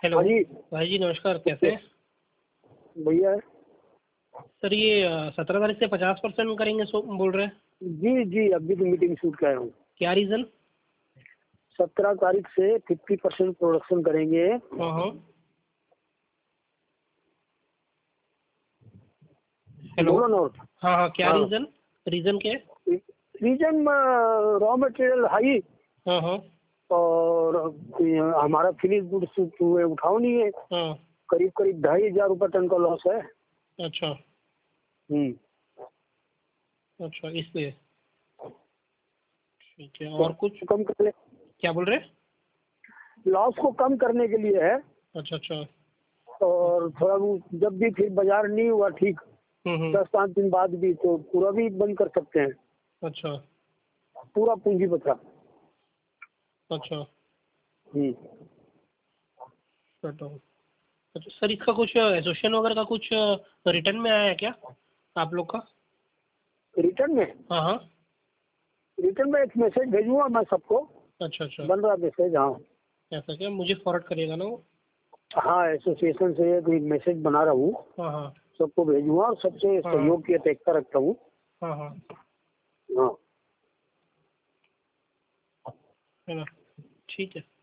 Hello. हाँ जी भाई जी नमस्कार, कैसे हैं? भैया। सर ये 17 तारीख से 50% करेंगे सो बोल रहे हैं। जी जी, अभी तो मीटिंग शूट कर आया हूँ। क्या रीज़न? 17 तारीख से 50% प्रोडक्शन करेंगे। हाँ हाँ। हेलो। बोलो ना। हाँ हाँ, क्या हाँ, रीज़न? रीज़न क्या है? रीजन रॉ मटेरियल हाई हाँ हाँ और हमारा फिनिश गुड्स उठाओ नहीं है। हाँ। करीब करीब 2,500 रुपये टन का लॉस है। अच्छा हम्म। अच्छा, इसलिए ठीक है। तो और कुछ? कम कर ले, क्या बोल रहे हैं? लॉस को कम करने के लिए है। अच्छा अच्छा। और थोड़ा वो जब भी फिर बाजार नहीं हुआ ठीक, हम्म। 10-5 दिन बाद भी तो पूरा भी बंद कर सकते हैं। अच्छा पूरा पूंजी बचा। अच्छा। हम्म। Shut down. अच्छा सर, इसका कुछ एसोसिएशन वगैरह का कुछ रिटर्न में आया है क्या आप लोग का? रिटर्न में हाँ हाँ। रिटर्न में एक मैसेज भेजूंगा मैं सबको। अच्छा अच्छा। बन रहा मैसेज। हाँ ऐसा क्या? मुझे फॉरवर्ड करिएगा ना वो। हाँ, एसोसिएशन से एक मैसेज बना रहा हूँ। हाँ हाँ सबको भेजूंगा और सबसे हाँ हाँ सहयोग की अपेक्षा रखता हूँ। हाँ हाँ। हाँ। है ना? ठीक है।